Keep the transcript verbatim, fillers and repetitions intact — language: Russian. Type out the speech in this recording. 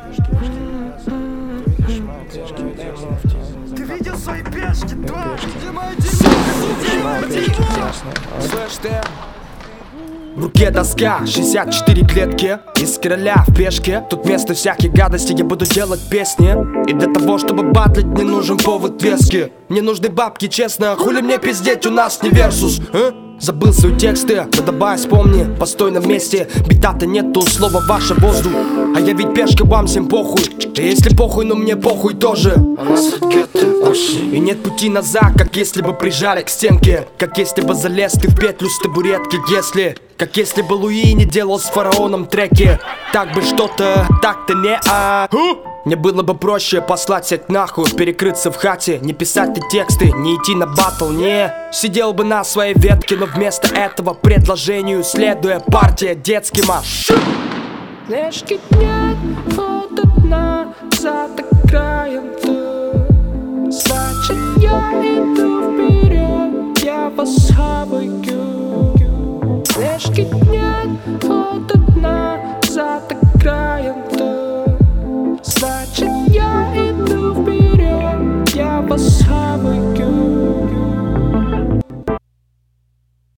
Ты видел свои пешки, тварь? Слышь ты? В руке доска, шестьдесят четыре клетки. Из короля в пешке. Тут вместо всяких гадостей я буду делать песни. И для того, чтобы батлить, мне нужен повод веский. Мне нужны бабки, честно, хули мне пиздеть, у нас не версус, а? Забыл свои тексты, но давай вспомни. Постой на месте, бита-то нету, слова ваше воздух. А я ведь пешка, вам всем похуй. И если похуй, но мне похуй тоже. И нет пути назад, как если бы прижали к стенке. Как если бы залез ты в петлю с табуретки. Если, как если бы Луи не делал с фараоном треки. Так бы что-то, так-то не а Мне было бы проще послать всех нахуй, перекрыться в хате, не писать ты тексты, не идти на батл, не сидел бы на своей ветке, но вместо этого предложению следуя партия детский марш. Слежки нет, фото назад краем ты. Значит я иду вперед, я вас хаваю. Слежки нет, фото назад краем ты. Значит я иду вперед, я вас